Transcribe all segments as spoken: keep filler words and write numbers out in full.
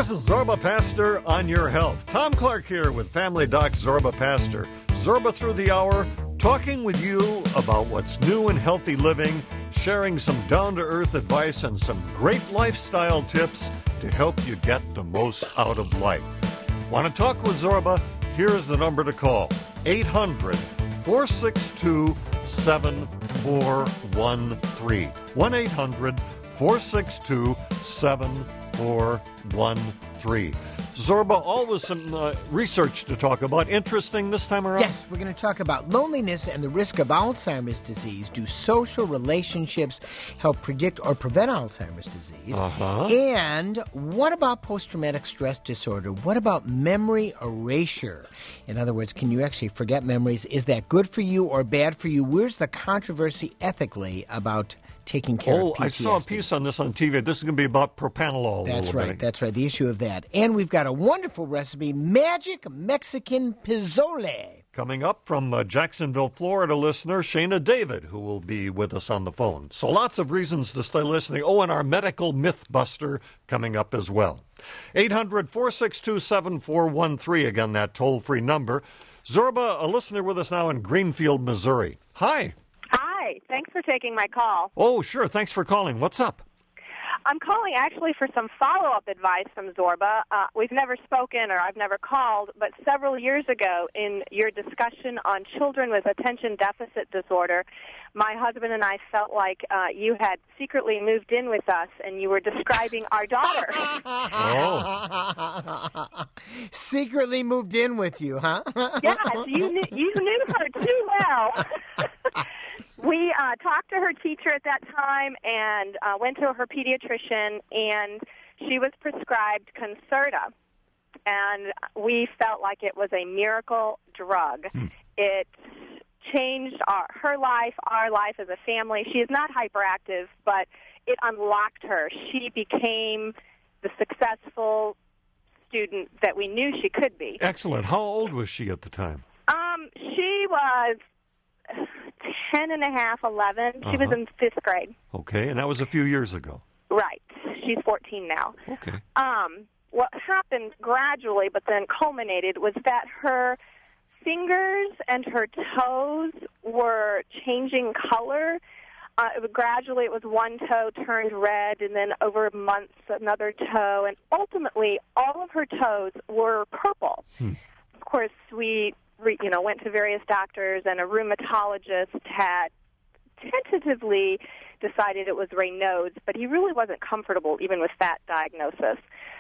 This is Zorba Pastor on your health. Tom Clark here with Family Doc Zorba Pastor. Zorba through the hour, talking with you about what's new in healthy living, sharing some down-to-earth advice and some great lifestyle tips to help you get the most out of life. Want to talk with Zorba? Here's the number to call. eight hundred, four six two, seven four one three. one eight hundred, four six two, seven four one three. Zorba, always some uh, research to talk about. Interesting this time around? Yes, we're going to talk about loneliness and the risk of Alzheimer's disease. Do social relationships help predict or prevent Alzheimer's disease? Uh-huh. And what about post-traumatic stress disorder? What about memory erasure? In other words, can you actually forget memories? Is that good for you or bad for you? Where's the controversy ethically about taking care oh, of P T S D? I saw a piece on this on T V. This is going to be about propanolol. That's a right. bit. That's right. The issue of that. And we've got a wonderful recipe, magic Mexican pozole. Coming up from uh, Jacksonville, Florida listener Shayna David, who will be with us on the phone. So lots of reasons to stay listening. Oh, and our medical myth buster coming up as well. eight hundred, four six two, seven four one three, again, that toll-free number. Zorba, a listener with us now in Greenfield, Missouri. Hi. Hi. Thanks for taking my call. Oh, sure. Thanks for calling. What's up? I'm calling actually for some follow-up advice from Zorba. Uh, we've never spoken or I've never called, but several years ago in your discussion on children with attention deficit disorder, my husband and I felt like uh, you had secretly moved in with us and you were describing our daughter. Oh. Secretly moved in with you, huh? Yes, you knew, you knew her too well. We uh, talked to her teacher at that time and uh, went to her pediatrician, and she was prescribed Concerta. And we felt like it was a miracle drug. Hmm. It changed our, her life, our life as a family. She is not hyperactive, but it unlocked her. She became the successful student that we knew she could be. Excellent. How old was she at the time? Um, she was ten and a half, eleven. She uh-huh. was in fifth grade. Okay, and that was a few years ago. Right. She's fourteen now. Okay. Um, what happened gradually, but then culminated, was that her fingers and her toes were changing color. Uh, it was, gradually, it was one toe turned red, and then over months, another toe, and ultimately, all of her toes were purple. Hmm. Of course, we you know, went to various doctors, and a rheumatologist had tentatively decided it was Raynaud's, but he really wasn't comfortable even with that diagnosis.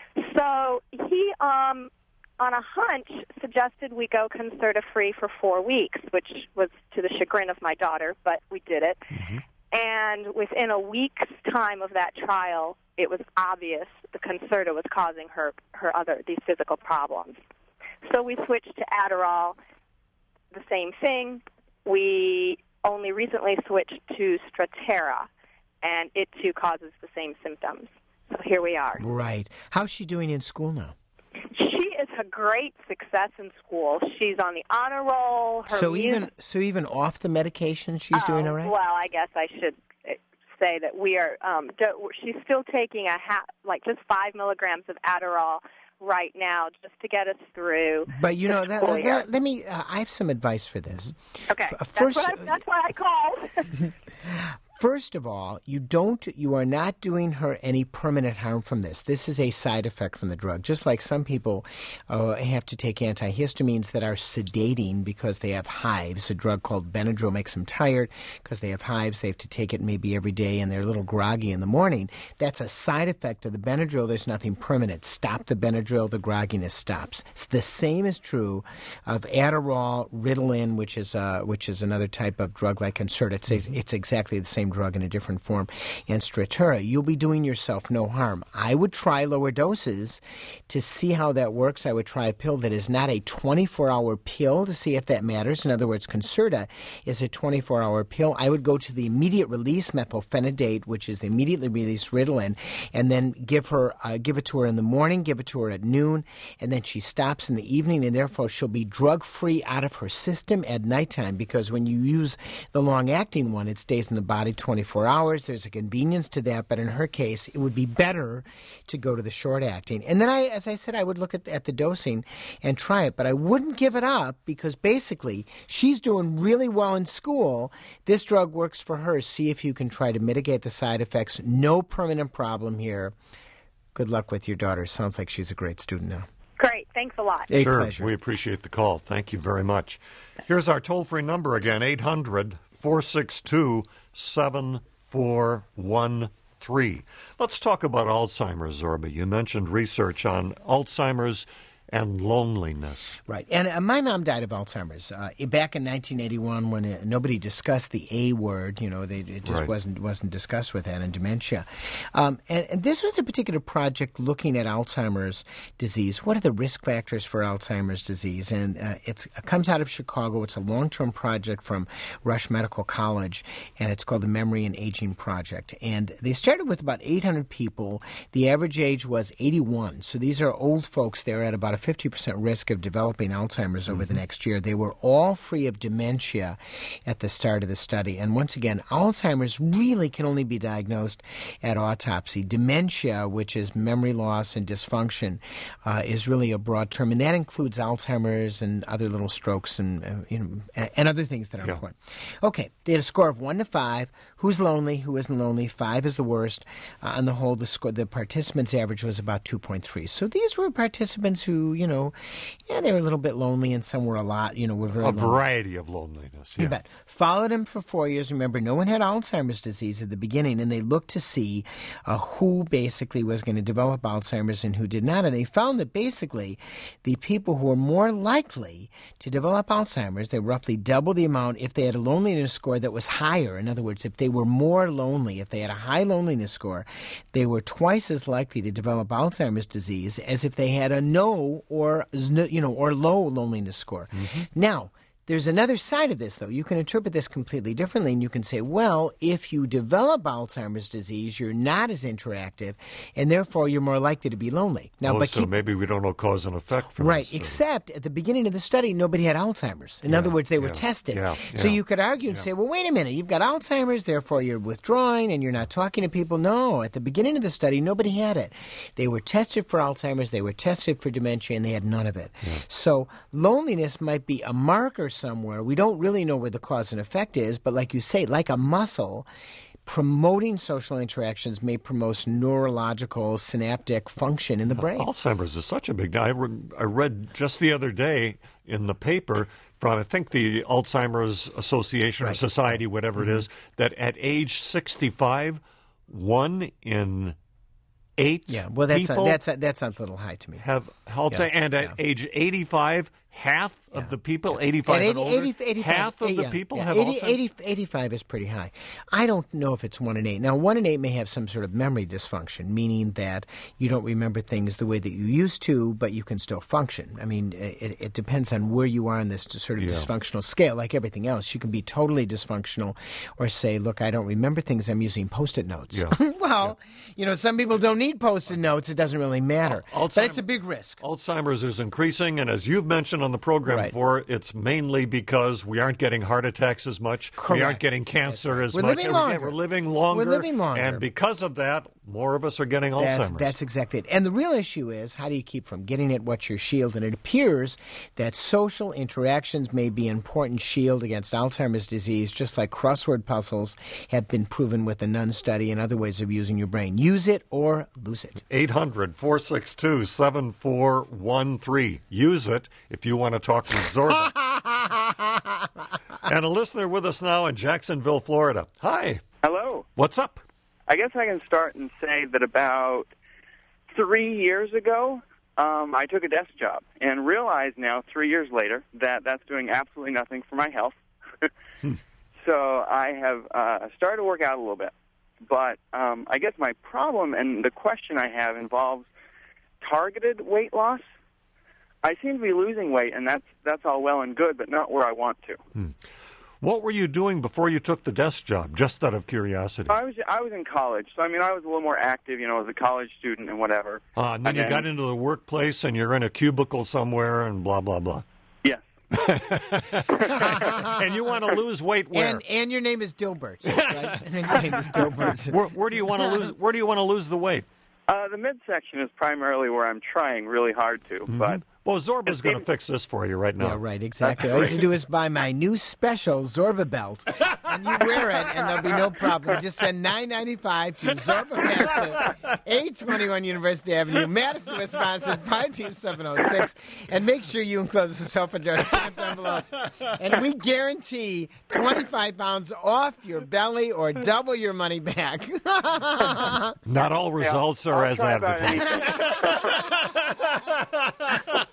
So he, um, on a hunch, suggested we go Concerta-free for four weeks, which was to the chagrin of my daughter, but we did it. Mm-hmm. And within a week's time of that trial, it was obvious the Concerta was causing her, her other, these physical problems. So we switched to Adderall, the same thing. We only recently switched to Strattera, and it too causes the same symptoms. So here we are. Right. How's she doing in school now? She is a great success in school. She's on the honor roll. Her so music- even so even off the medication, she's oh, doing all right? Well, I guess I should say that we are. Um, do, she's still taking a ha- like just five milligrams of Adderall right now, just to get us through. But you know, that, that, let me. Uh, I have some advice for this. Okay, F- first, that's, what I, that's why I called. First of all, you don't, you are not doing her any permanent harm from this. This is a side effect from the drug. Just like some people uh, have to take antihistamines that are sedating because they have hives. A drug called Benadryl makes them tired because they have hives. They have to take it maybe every day and they're a little groggy in the morning. That's a side effect of the Benadryl. There's nothing permanent. Stop the Benadryl, the grogginess stops. The same is true of Adderall, Ritalin, which is uh, which is another type of drug like Concerta. It's, mm-hmm. it's exactly the same drug in a different form, and Strattera. You'll be doing yourself no harm. I would try lower doses to see how that works. I would try a pill that is not a twenty-four hour pill to see if that matters. In other words, Concerta is a twenty-four hour pill. I would go to the immediate release methylphenidate, which is the immediately released Ritalin, and then give her uh, give it to her in the morning, give it to her at noon, and then she stops in the evening, and therefore she'll be drug-free out of her system at nighttime, because when you use the long-acting one, it stays in the body twenty-four hours. There's a convenience to that, but in her case, it would be better to go to the short-acting. And then, I, as I said, I would look at, at the dosing and try it, but I wouldn't give it up because basically she's doing really well in school. This drug works for her. See if you can try to mitigate the side effects. No permanent problem here. Good luck with your daughter. Sounds like she's a great student now. Great. Thanks a lot. A sure, pleasure. we appreciate the call. Thank you very much. Here's our toll-free number again, eight hundred, four six two, seven four one three. Let's talk about Alzheimer's, Zorba. You mentioned research on Alzheimer's and loneliness. Right. And uh, my mom died of Alzheimer's uh, back in nineteen eighty-one when uh, nobody discussed the A word. You know, they, it just Right. wasn't wasn't discussed with that and dementia. Um, and, and this was a particular project looking at Alzheimer's disease. What are the risk factors for Alzheimer's disease? And uh, it's, it comes out of Chicago. It's a long-term project from Rush Medical College, and it's called the Memory and Aging Project. And they started with about eight hundred people. The average age was eighty-one. So these are old folks. They're at about a fifty percent risk of developing Alzheimer's over the next year. They were all free of dementia at the start of the study. And once again, Alzheimer's really can only be diagnosed at autopsy. Dementia, which is memory loss and dysfunction, uh, is really a broad term, and that includes Alzheimer's and other little strokes and uh, you know and, and other things that are Yeah. important. Okay, they had a score of one to five. Who's lonely? Who isn't lonely? Five is the worst. Uh, on the whole, the score, the participants' average was about two point three. So these were participants who, you know, yeah, they were a little bit lonely, and some were a lot. You know, were very A lonely. variety of loneliness. You Yeah. bet. Followed him for four years. Remember, no one had Alzheimer's disease at the beginning, and they looked to see uh, who basically was going to develop Alzheimer's and who did not. And they found that basically the people who were more likely to develop Alzheimer's, they roughly double the amount if they had a loneliness score that was higher. In other words, if they were more lonely, if they had a high loneliness score, they were twice as likely to develop Alzheimer's disease as if they had a no or you know or low loneliness score. Mm-hmm. Now, there's another side of this, though. You can interpret this completely differently, and you can say, well, if you develop Alzheimer's disease, you're not as interactive, and therefore you're more likely to be lonely. Now, Oh, but so keep, maybe we don't know cause and effect from right, this, uh, except at the beginning of the study, nobody had Alzheimer's. In Yeah, other words, they were yeah, tested. yeah, So yeah, you could argue and yeah. say, well, wait a minute, you've got Alzheimer's, therefore you're withdrawing and you're not talking to people. No, at the beginning of the study, nobody had it. They were tested for Alzheimer's, they were tested for dementia, and they had none of it. So loneliness might be a marker somewhere. We don't really know where the cause and effect is, but like you say, like a muscle, promoting social interactions may promote neurological synaptic function in the brain. Alzheimer's is such a big deal. I re- I read just the other day in the paper from, I think, the Alzheimer's Association or Right. Society, whatever it is, that at age sixty-five, one in eight Yeah, well, that's people a, that's a, that sounds a little high to me. have Alzheimer's. Yeah, And at yeah. age eighty-five, half of the people, eighty-five and, And eighty, older, eighty, eighty-five, half of yeah, the people yeah, have eighty, Alzheimer's? eighty, eighty-five is pretty high. I don't know if it's one in eight. Now, one in eight may have some sort of memory dysfunction, meaning that you don't remember things the way that you used to, but you can still function. I mean, it, it depends on where you are on this sort of Yeah. dysfunctional scale. Like everything else, you can be totally dysfunctional or say, look, I don't remember things. I'm using Post-it notes. Yeah. well, you know, some people don't need Post-it notes. It doesn't really matter. Al- But it's a big risk. Alzheimer's is increasing, and as you've mentioned on the program Right. before, it's mainly because we aren't getting heart attacks as much. We aren't Correct. getting cancer as We're much. living And again, longer. We're living longer. We're living longer. And because of that, more of us are getting That's, Alzheimer's. that's exactly it. And the real issue is, how do you keep from getting it? What's your shield? And it appears that social interactions may be an important shield against Alzheimer's disease, just like crossword puzzles have been proven with the Nun study and other ways of using your brain. Use it or lose it. eight hundred, four six two, seven four one three. Use it if you want to talk with Zorba. And a listener with us now in Jacksonville, Florida. Hi. Hello. What's up? I guess I can start and say that about three years ago, um, I took a desk job and realized now, three years later, that that's doing absolutely nothing for my health. So I have uh, started to work out a little bit. But um, I guess my problem and the question I have involves targeted weight loss. I seem to be losing weight, and that's that's all well and good, but not where I want to. What were you doing before you took the desk job, just out of curiosity? I was I was in college, so I mean I was a little more active, you know, as a college student and whatever. Uh, and then And you then- got into the workplace and you're in a cubicle somewhere and blah, blah, blah. Yes, And you want to lose weight where? And and your name is Dilbert, right? And your name is Dilbert. Where, where do you want to lose? Where do you want to lose the weight? Uh, the midsection is primarily where I'm trying really hard to, Mm-hmm. but Well, Zorba's going to fix this for you right now. Yeah, right, exactly. All you have to do is buy my new special Zorba belt, and you wear it, and there'll be no problem. Just send nine ninety-five to Zorba Master, eight twenty-one University Avenue, Madison, Wisconsin, five two seven oh six, and make sure you enclose the self-addressed stamped envelope. And we guarantee twenty-five pounds off your belly or double your money back. Not all results yeah, are I'll as try about advertised.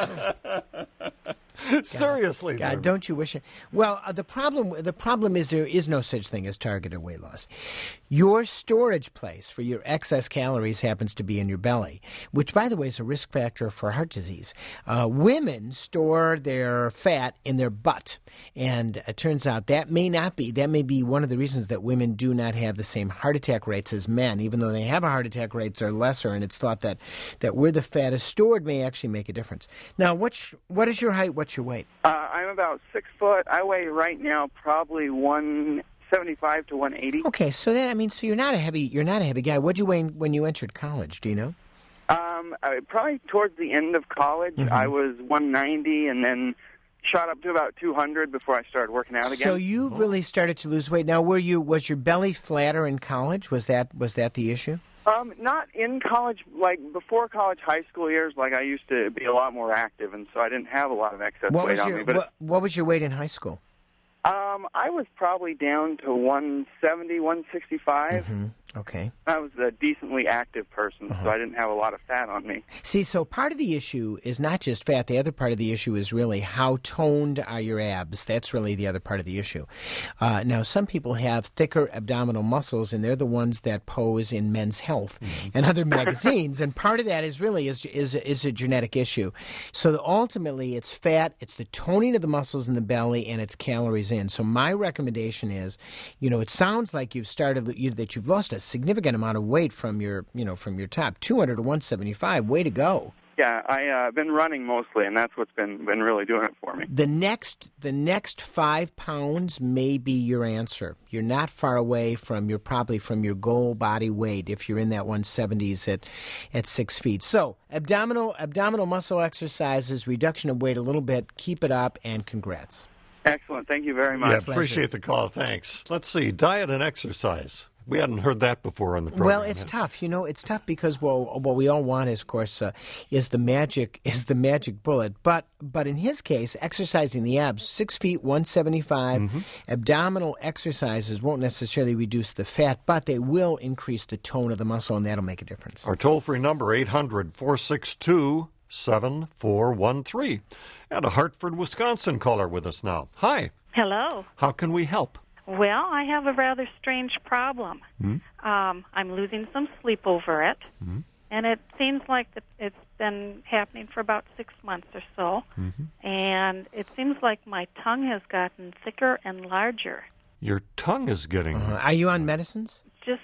Seriously, God, Zorba. don't you wish it? Well, uh, the problem the problem is there is no such thing as targeted weight loss. Your storage place for your excess calories happens to be in your belly, which, by the way, is a risk factor for heart disease. Uh, women store their fat in their butt, and it turns out that may not be. That may be one of the reasons that women do not have the same heart attack rates as men, even though they have a heart attack rates are lesser, and it's thought that, that where the fat is stored may actually make a difference. Now, what's, what is your height? What's your weight? Uh, I'm about six foot. I weigh right now probably one seventy-five to one eighty. Okay, so that I mean, so you're not a heavy, you're not a heavy guy. What'd you weigh when you entered college? Do you know? Um, I, probably towards the end of college, Mm-hmm. I was one ninety, and then shot up to about two hundred before I started working out again. So you really started to lose weight. Now, were you was your belly flatter in college? Was that was that the issue? Um, not in college, like before college, high school years. Like I used to be a lot more active, and so I didn't have a lot of excess What weight was on your me. But what, what was your weight in high school? um, I was probably down to one seventy, one sixty-five. Mm-hmm. Okay. I was a decently active person, Uh-huh. so I didn't have a lot of fat on me. See, so part of the issue is not just fat. The other part of the issue is really how toned are your abs. That's really the other part of the issue. Uh, now, some people have thicker abdominal muscles, and they're the ones that pose in Men's Health and other magazines. And part of that is really is, is, is a genetic issue. So ultimately, it's fat, it's the toning of the muscles in the belly, and it's calories in. So my recommendation is, you know, it sounds like you've started you, that you've lost a significant amount of weight from your, you know, from your top, two hundred to one seventy-five. Way to go. Yeah, I've uh, been running mostly, and that's what's been been really doing it for me. The next, the next five pounds may be your answer. You're not far away from your probably from your goal body weight if you're in that one seventies at, at six feet. So abdominal abdominal muscle exercises, reduction of weight a little bit. Keep it up, and congrats. Excellent. Thank you very much. Yeah, appreciate the call. Thanks. Let's see. Diet and exercise. We hadn't heard that before on the program. Well, it's yet. tough. You know, it's tough because well, what we all want is, of course, uh, is the magic is the magic bullet. But but in his case, exercising the abs, six feet, one seventy five, Mm-hmm. abdominal exercises won't necessarily reduce the fat, but they will increase the tone of the muscle, and that'll make a difference. Our toll-free number, eight hundred, four six two, seven four one three. And a Hartford, Wisconsin caller with us now. Hi. Hello. How can we help? Well, I have a rather strange problem. Mm-hmm. Um, I'm losing some sleep over it, Mm-hmm. and it seems like that it's been happening for about six months or so. Mm-hmm. And it seems like my tongue has gotten thicker and larger. Your tongue is getting... Uh, are you on medicines? Just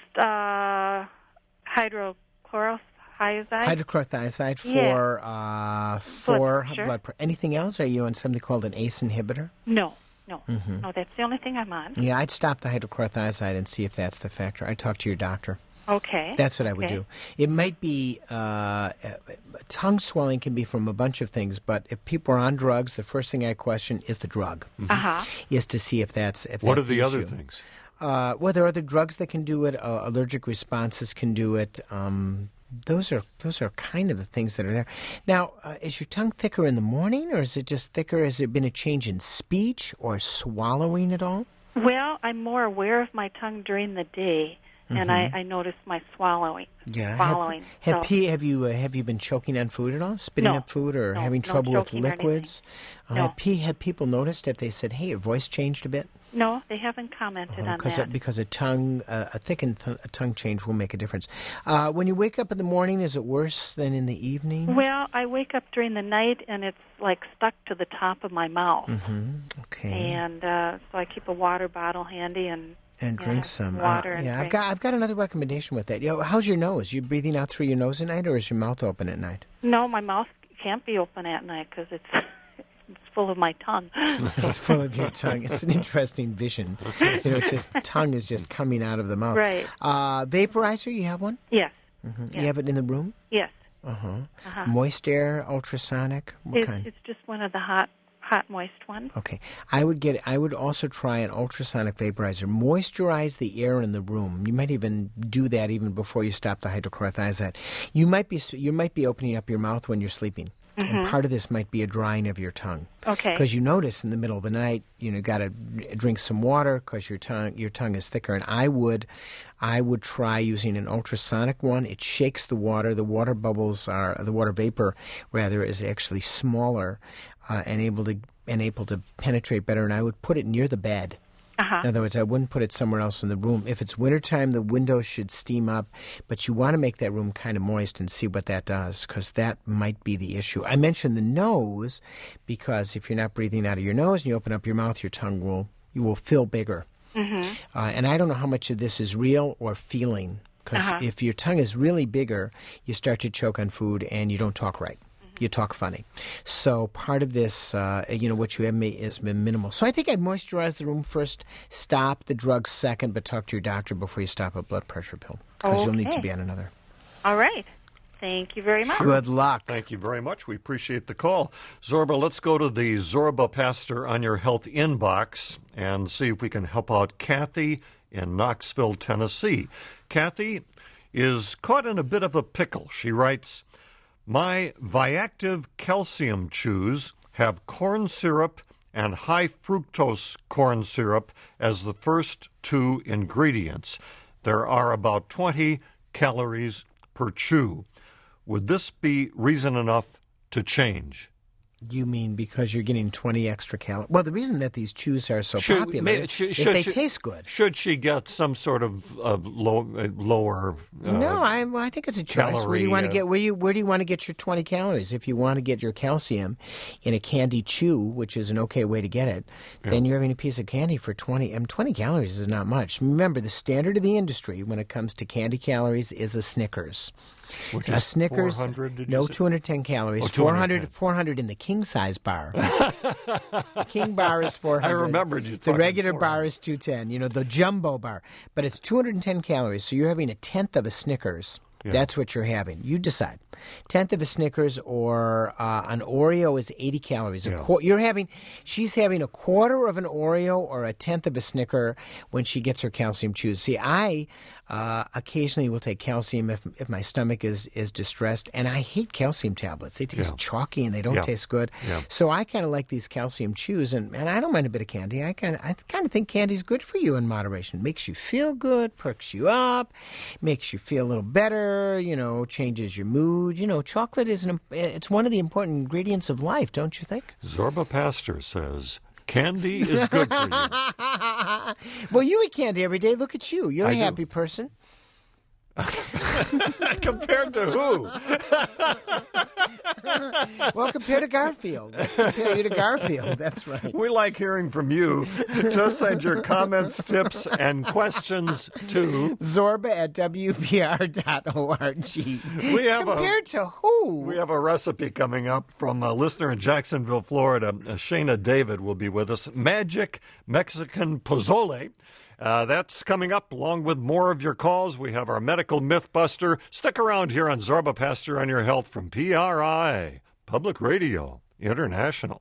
uh, hydrochlorothiazide. Hydrochlorothiazide for Yeah. uh, for pressure. blood pressure. Anything else? Are you on something called an A C E inhibitor? No, no, Mm-hmm. no. That's the only thing I'm on. Yeah, I'd stop the hydrochlorothiazide and see if that's the factor. I'd talk to your doctor. Okay. That's what I would okay. do. It might be uh, uh, tongue swelling can be from a bunch of things, but if people are on drugs, the first thing I question is the drug, Uh huh. is to see if that's if What that's are the other issue. things? Uh, well, there are other drugs that can do it. Uh, allergic responses can do it. Um, those are those are kind of the things that are there. Now, uh, is your tongue thicker in the morning, or is it just thicker? Has there been a change in speech or swallowing at all? Well, I'm more aware of my tongue during the day, and I, I notice my swallowing. Yeah. Swallowing. Have, have, so- P, have you uh, have you been choking on food at all? Spitting No. up food, or No, having no trouble with choking or liquids? Uh, No. have, P, have people noticed if they said, "Hey, your voice changed a bit"? No, they haven't commented on Because that. because a tongue uh, a thickened th- a tongue change will make a difference. Uh, when you wake up in the morning, is it worse than in the evening? Well, I wake up during the night, and it's like stuck to the top of my mouth. Mm-hmm. Okay. And uh, so I keep a water bottle handy and And yeah, drink some water. Uh, and yeah, I've drink. got I've got another recommendation with that. You know, how's your nose? You breathing out through your nose at night, or is your mouth open at night? No, my mouth can't be open at night because it's it's full of my tongue. It's full of your tongue. It's an interesting vision. You know, just tongue is just coming out of the mouth. Right. Uh, vaporizer, you have one? Yes. Mm-hmm. Yes. You have it in the room? Yes. Uh-huh. Uh-huh. Moist air, ultrasonic? What It's, kind? it's just one of the hot, hot, moist ones. Okay. I would get. I would also try an ultrasonic vaporizer. Moisturize the air in the room. You might even do that even before you stop the hydrochlorothiazide. You might be. You might be opening up your mouth when you're sleeping. Mm-hmm. And part of this might be a drying of your tongue. Okay. Because you notice in the middle of the night, you know, got to drink some water because your tongue your tongue is thicker. And I would, I would try using an ultrasonic one. It shakes the water. The water bubbles are the water vapor rather is actually smaller uh, and able to and able to penetrate better. And I would put it near the bed. Uh-huh. In other words, I wouldn't put it somewhere else in the room. If it's wintertime, the windows should steam up, but you want to make that room kind of moist and see what that does, because that might be the issue. I mentioned the nose because if you're not breathing out of your nose and you open up your mouth, your tongue will you will fill bigger. Mm-hmm. Uh, and I don't know how much of this is real or feeling, because uh-huh. if your tongue is really bigger, you start to choke on food and you don't talk right. You talk funny. So part of this, uh, you know, what you have me is minimal. So I think I'd moisturize the room first, stop the drugs second, but talk to your doctor before you stop a blood pressure pill, because okay. you'll need to be on another. All right. Thank you very much. Good luck. Thank you very much. We appreciate the call. Zorba, let's go to the Zorba Pastor on Your Health inbox and see if we can help out Kathy in Knoxville, Tennessee. Kathy is caught in a bit of a pickle. She writes, my Viactive calcium chews have corn syrup and high fructose corn syrup as the first two ingredients. There are about twenty calories per chew. Would this be reason enough to change? You mean because you're getting twenty extra calories? Well, the reason that these chews are so Should- popular may- should- is should they she- taste good. Should she get some sort of uh, low, uh, lower? Uh, No, I, well, I think it's a choice. Where do you calorie, want to uh, get? Where you where do you want to get your twenty calories? If you want to get your calcium in a candy chew, which is an okay way to get it, then you're having a piece of candy for twenty. And twenty calories is not much. Remember, the standard of the industry when it comes to candy calories is a Snickers. Which A is Snickers, four hundred, did you no, say? two hundred ten calories. Oh, four hundred, two hundred ten. four hundred in the king size bar. The king bar is four hundred. I remembered you The talking regular four bar hundred. is two ten. You know, the jumbo bar, but it's two hundred ten calories. So you're having a tenth of a Snickers. Yeah. That's what you're having. You decide. Tenth of a Snickers or uh, an Oreo is eighty calories. A Yeah. qu- you're having. She's having a quarter of an Oreo or a tenth of a Snicker when she gets her calcium chews. See, I uh, occasionally will take calcium if if my stomach is is distressed, and I hate calcium tablets. They taste Yeah. chalky and they don't Yeah. taste good. Yeah. So I kind of like these calcium chews, and, and I don't mind a bit of candy. I kind of I kind of think candy's good for you in moderation. Makes you feel good, perks you up, makes you feel a little better. You know, changes your mood. You know, chocolate is an it's one of the important ingredients of life, don't you think? Zorba Pastor says candy is good for you. Well, you eat candy every day. Look at you. You're I a do. happy person. Compared to who? Well, compared to Garfield. Let's compare you to Garfield. That's right. We like hearing from you. Just send your comments, tips, and questions to. Zorba at W B R dot org. We have a- compared to who? We have a recipe coming up from a listener in Jacksonville, Florida. Uh, Shayna David will be with us. Magic Mexican Pozole. Uh, that's coming up along with more of your calls. We have our medical mythbuster. Stick around here on Zorba Pastor on Your Health from P R I, Public Radio International.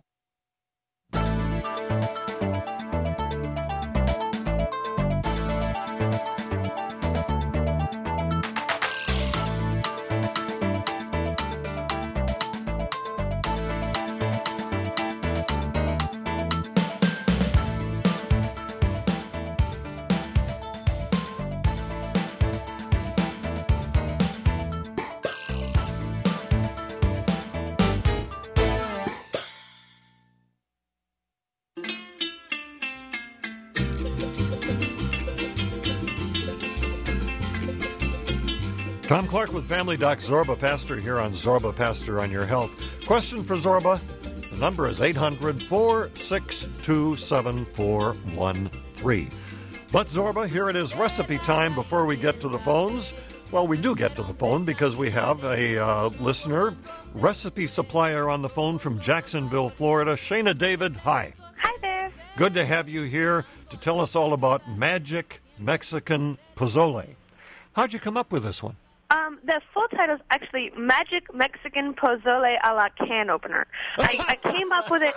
Tom Clark with Family Doc Zorba Pastor here on Zorba Pastor on Your Health. Question for Zorba. The number is eight hundred, four six two, seven four one three. But Zorba, here it is recipe time before we get to the phones. Well, we do get to the phone because we have a uh, listener, recipe supplier on the phone from Jacksonville, Florida. Shayna David, hi. Hi there. Good to have you here to tell us all about Magic Mexican Pozole. How'd you come up with this one? Um, the full title is actually Magic Mexican Pozole a la Can Opener. I, I came up with it.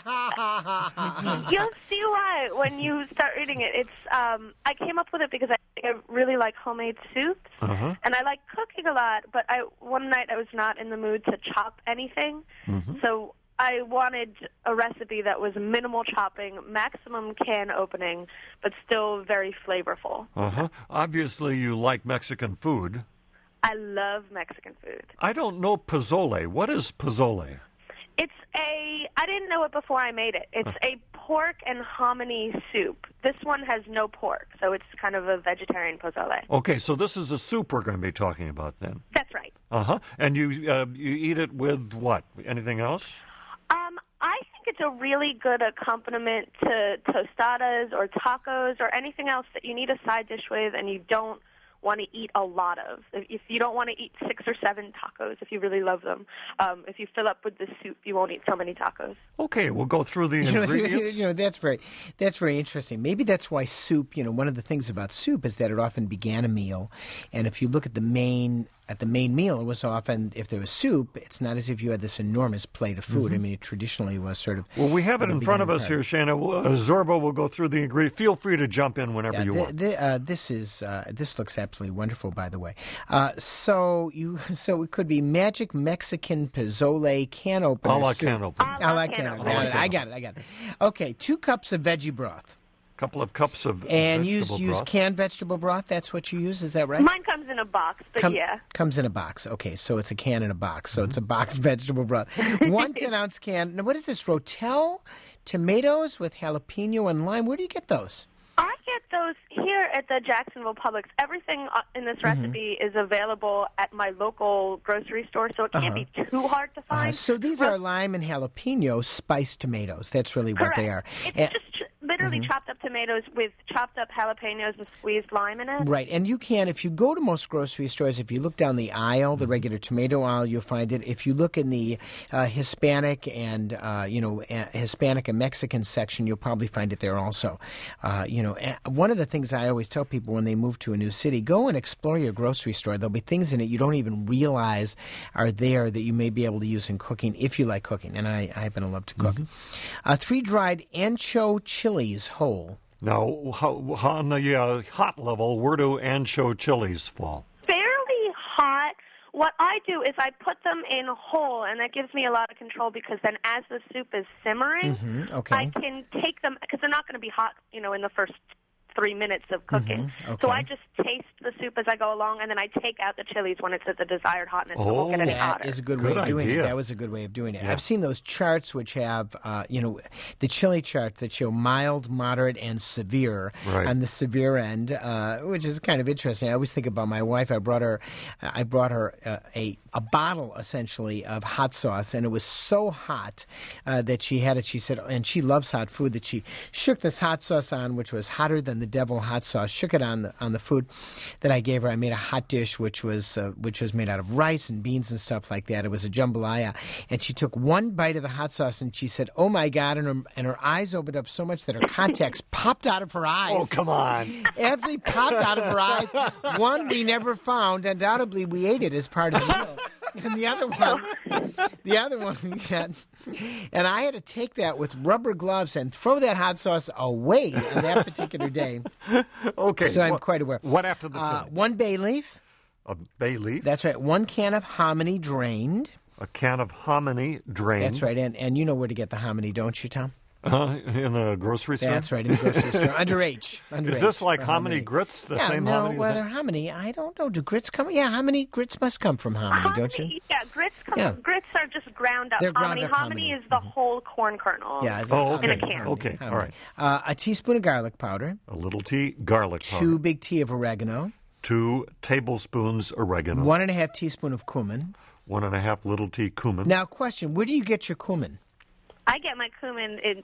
You'll see why when you start reading it. It's um, I came up with it because I, I really like homemade soups, Uh-huh. and I like cooking a lot. But I one night I was not in the mood to chop anything, Mm-hmm. so I wanted a recipe that was minimal chopping, maximum can opening, but still very flavorful. Uh-huh. Obviously, you like Mexican food. I love Mexican food. I don't know pozole. What is pozole? It's a, I didn't know it before I made it. It's a pork and hominy soup. This one has no pork, so it's kind of a vegetarian pozole. Okay, so this is the soup we're going to be talking about then. That's right. Uh-huh. And you uh, you eat it with what? Anything else? Um, I think it's a really good accompaniment to tostadas or tacos or anything else that you need a side dish with and you don't want to eat a lot of. If, if you don't want to eat six or seven tacos, if you really love them, um, if you fill up with the soup, you won't eat so many tacos. Okay, we'll go through the You know, ingredients. you know, that's very, that's very interesting. Maybe that's why soup. You know, one of the things about soup is that it often began a meal, and if you look at the main at the main meal, it was often if there was soup. It's not as if you had this enormous plate of food. I mean, it traditionally was sort of. Well, we have it the in front of beginning us part. here, Shanna. We'll- Uh, Zorba will go through the ingredients. Feel free to jump in whenever Yeah, you thi- want. thi- uh, this is uh, this looks absolutely wonderful, by the way. Uh, so you so it could be Magic Mexican Pozole can opener. A la soup. can opener. I like can can opener. opener. I like I got it. I got it. Okay, two cups of veggie broth, couple of cups of and vegetable use use broth. canned vegetable broth. That's what you use. Is that right? Mine comes in a box, but Come- yeah. Comes in a box. Okay, so it's a can in a box. So it's a box vegetable broth. One ten ounce can. Now, what is this? Rotel tomatoes with jalapeno and lime. Where do you get those? I get those here at the Jacksonville Publix. Everything uh, in this Mm-hmm. recipe is available at my local grocery store, so it can't be too hard to find. Uh, so these are lime and jalapeno spiced tomatoes. That's really what Correct. they are. It's And- just ch- literally chopped up tomatoes with chopped up jalapenos and squeezed lime in it. Right, and you can, if you go to most grocery stores, if you look down the aisle, the regular tomato aisle, you'll find it. If you look in the uh, Hispanic and, uh, you know, uh, Hispanic and Mexican section, you'll probably find it there also. Uh, you know, uh, one of the things I always tell people when they move to a new city, go and explore your grocery store. There'll be things in it you don't even realize are there that you may be able to use in cooking if you like cooking, and I, I happen to love to cook. Uh, three dried ancho chilies whole. Now, how, how, on the uh, hot level, where do ancho chilies fall? Fairly hot. What I do is I put them in whole, and that gives me a lot of control because then as the soup is simmering, Mm-hmm, okay. I can take them, because they're not going to be hot, you know, in the first three minutes of cooking. Mm-hmm, So okay. I just taste the soup as I go along, and then I take out the chilies when it's at the desired hotness. so it won't get any Oh, That hotter. is a good, Good way of doing idea. it. That was a good way of doing it. Yeah. I've seen those charts which have, uh, you know, the chili chart that show mild, moderate, and severe Right. on the severe end, uh, which is kind of interesting. I always think about my wife. I brought her, I brought her uh, a a bottle essentially of hot sauce, and it was so hot uh, that she had it. She said, and she loves hot food. That she shook this hot sauce on, which was hotter than the devil hot sauce. Shook it on the, on the food that I gave her. I made a hot dish which was uh, which was made out of rice and beans and stuff like that. It was a jambalaya, and she took one bite of the hot sauce and she said, "Oh my God!" and her, and her eyes opened up so much that her contacts popped out of her eyes. Oh, come on. Every popped out of her eyes. One we never found. Undoubtedly, we ate it as part of the meal. And the other one, the other one we got, and I had to take that with rubber gloves and throw that hot sauce away on that particular day. Okay. So I'm what- quite aware. What after the Uh, chili? one bay leaf. A bay leaf, That's right. One can of hominy drained. a can of hominy drained. That's right. And and you know where to get the hominy, don't you, Tom? Uh, in the grocery store? That's right. In the grocery store. Under H. Under Is H this like for hominy grits, the yeah, same no, hominy? Is well, that- they're hominy. I don't know. Do grits come? Yeah, hominy grits must come from hominy, don't you? Hominy, yeah, grits come, Yeah. grits are just ground up. They're ground hominy, up hominy hominy. is the whole corn kernel. Yeah. it's Oh, a- okay. In a can. Okay, hominy. all right. Uh, a teaspoon of garlic powder. A little tea, garlic powder. Two big tea of oregano. Two tablespoons oregano. One and a half teaspoon of cumin. One and a half little tea cumin. Now, question: where do you get your cumin? I get my cumin in, uh,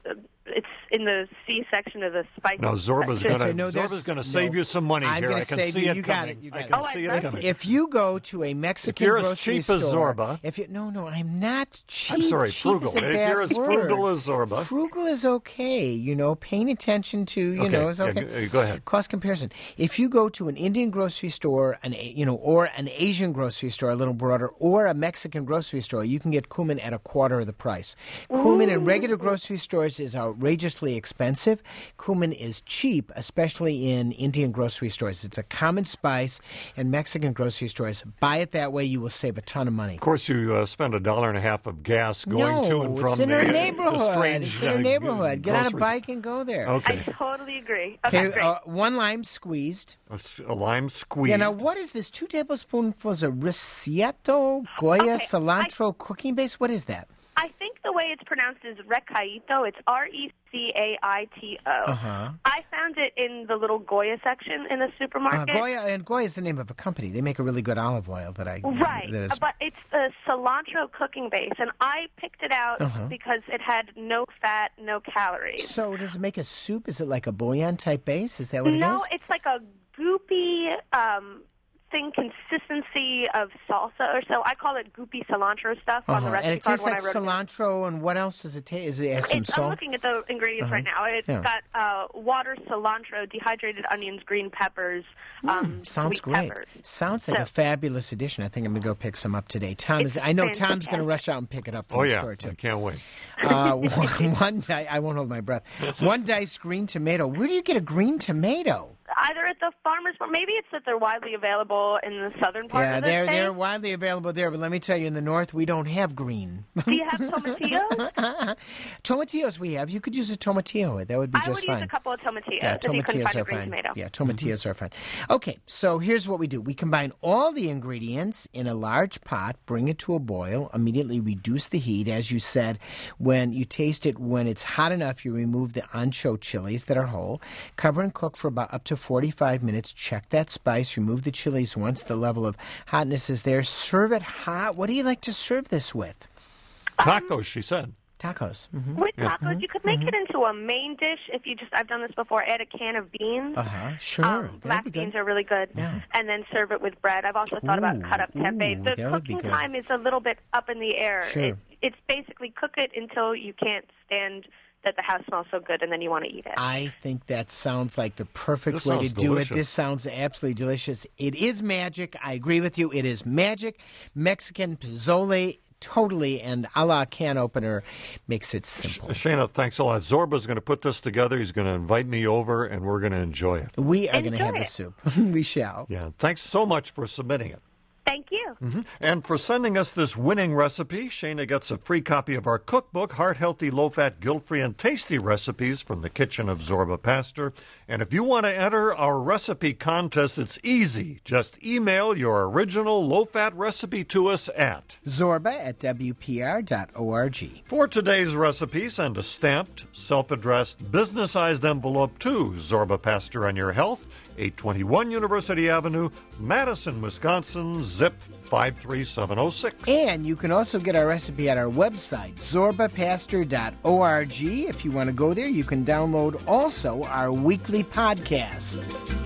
it's in the C section of the spice. No, Zorba's section. going no, to Zorba's going to save no. you some money I'm here. gonna I can save see you. it You got coming. it. You got I it. can Oh, see I'd it love coming. If you go to a Mexican you're as grocery cheap as store, Zorba- if you no, no, I'm not cheap. I'm sorry, cheap frugal. Is a If bad you're as word. frugal as Zorba. Frugal is okay. You know, paying attention to you Okay, know is yeah, okay. go- go ahead. Cost comparison. If you go to an Indian grocery store, an A- you know, or an Asian grocery store, a little broader, or a Mexican grocery store, you can get cumin at a quarter of the price. Cumin in regular grocery stores is outrageously expensive. Cumin is cheap, especially in Indian grocery stores. It's a common spice in Mexican grocery stores. Buy it that way, you will save a ton of money. Of course, you uh, spend a dollar and a half of gas going no, to and from it's in the, our uh, neighborhood. the strange it's in our uh, neighborhood. Get on a grocery- bike and go there. Okay, I totally agree. Okay, Okay, great. uh, one lime squeezed. a, s- a lime squeeze. Yeah, now what is this? Two tablespoonfuls of Ricciato, Goya, Okay, cilantro, cooking base? What is that? I think the way it's pronounced is recaito. It's R E C A I T O. Uh-huh. I found it in the little Goya section in the Uh, supermarket. Goya, and Goya is the name of a company. They make a really good olive oil that I Right, That is, but it's the cilantro cooking base, and I picked it out Uh-huh. because it had no fat, no calories. so does it make a soup? Is it like a bouillon type base? Is that what it is? No, it's like a goopy um, thing, consistency of salsa or so. I call it goopy cilantro stuff on the Uh-huh. recipe And it card tastes when like I wrote it. cilantro, and what else does it taste? Is it has some It's, I'm salt? looking at the ingredients right now. It's Yeah. got uh, water, cilantro, dehydrated onions, green peppers, um, Sounds sweet great. peppers. Sounds like So- a fabulous addition. I think I'm going to go pick some up today. Tom It's is. I know Tom's going to fantastic. rush out and pick it up from Oh the yeah, store too. I can't wait. Uh, one, one di- I won't hold my breath. One diced green tomato. Where do you get a green tomato? Either at the farmer's market, maybe it's that they're widely available in the southern part Yeah, of the they're state. they're widely available there, but let me tell you, in the north we don't have green. Do you have tomatillos? Tomatillos we have. You could use a tomatillo. That would be I just would fine. use a couple of tomatillos Yeah, if you couldn't tomatillos find a are green fine. tomato. Yeah, tomatillos are fine. Okay, so here's what we do. We combine all the ingredients in a large pot, bring it to a boil, immediately reduce the heat. As you said, when you taste it, when it's hot enough, you remove the ancho chilies that are whole. Cover and cook for about up to forty-five minutes. Check that spice. Remove the chilies once the level of hotness is there. Serve it hot. What do you like to serve this with? Tacos, she said. Tacos. hmm With tacos, you could make it into a main dish if you just, I've done this before, add a can of beans. Uh-huh. Sure. Um, That'd black be good. beans are really good. Yeah. And then serve it with bread. I've also thought about Ooh, cut up tempeh. ooh, The that would be cooking good. time is a little bit up in the air. Sure. It, it's basically cook it until you can't stand that the house smells so good and then you want to eat it. I think that sounds like the perfect This way to sounds do delicious. it. This sounds absolutely delicious. It is magic. I agree with you. It is magic. Mexican pozole, totally, and a la can opener makes it simple. Shana, thanks a lot. Zorba's going to put this together. He's going to invite me over, and we're going to enjoy it. We are going to Enjoy have the it. soup. We shall. Yeah, thanks so much for submitting it. Thank you. And for sending us this winning recipe, Shana gets a free copy of our cookbook, Heart Healthy, Low Fat, Guilt Free, and Tasty Recipes from the Kitchen of Zorba Pastor. And if you want to enter our recipe contest, it's easy. Just email your original low fat recipe to us at. Zorba at W P R dot org. For today's recipe, send a stamped, self addressed, business sized envelope to Zorba Pastor on Your Health, eight twenty-one University Avenue, Madison, Wisconsin, zip five three seven oh six. And you can also get our recipe at our website, zorba pastor dot org. If you want to go there, you can download also our weekly podcast.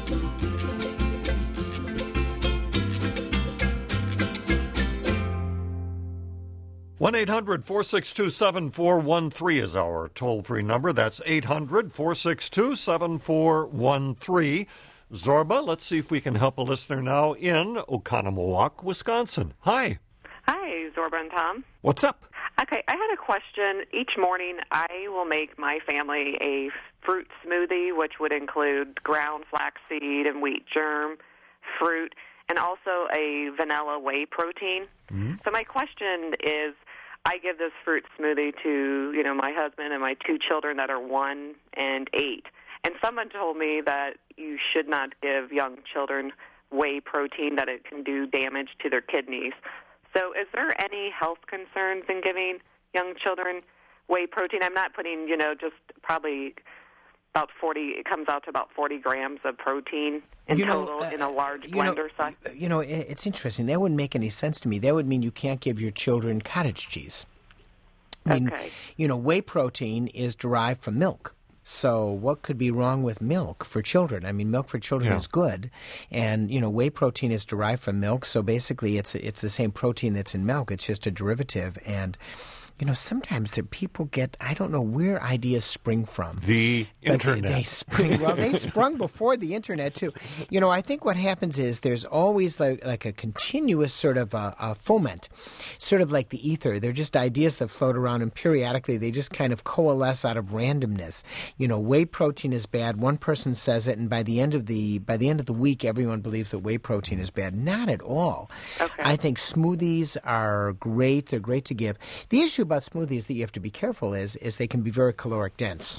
one eight hundred four six two seven four one three is our toll-free number. That's eight hundred four six two seven four one three. Zorba, let's see if we can help a listener now in Oconomowoc, Wisconsin. Hi. Hi, Zorba and Tom. What's up? Okay, I had a question. Each morning, I will make my family a fruit smoothie, which would include ground flaxseed and wheat germ, fruit, and also a vanilla whey protein. Mm-hmm. So my question is, I give this fruit smoothie to, you know, my husband and my two children that are one and eight. And someone told me that you should not give young children whey protein, that it can do damage to their kidneys. So is there any health concerns in giving young children whey protein? I'm not putting, you know, just probably about forty, it comes out to about forty grams of protein in You know, total uh, in a large you know, blender size. You know, it- it's interesting. That wouldn't make any sense to me. That would mean you can't give your children cottage cheese. I mean, Okay. you know, whey protein is derived from milk. So what could be wrong with milk for children? I mean, milk for children Yeah. is good. And, you know, whey protein is derived from milk. So basically it's it's the same protein that's in milk. It's just a derivative. And, you know, sometimes the people get, I don't know where ideas spring from. The But they- internet. They, spring, well, they sprung before the internet, too. You know, I think what happens is there's always like, like a continuous sort of uh, uh, foment, sort of like the ether. They're just ideas that float around, and periodically they just kind of coalesce out of randomness. You know, whey protein is bad. One person says it, and by the end of the by the end of the week, everyone believes that whey protein is bad. Not at all. Okay. I think smoothies are great. They're great to give. The issue about smoothies that you have to be careful is is they can be very caloric dense.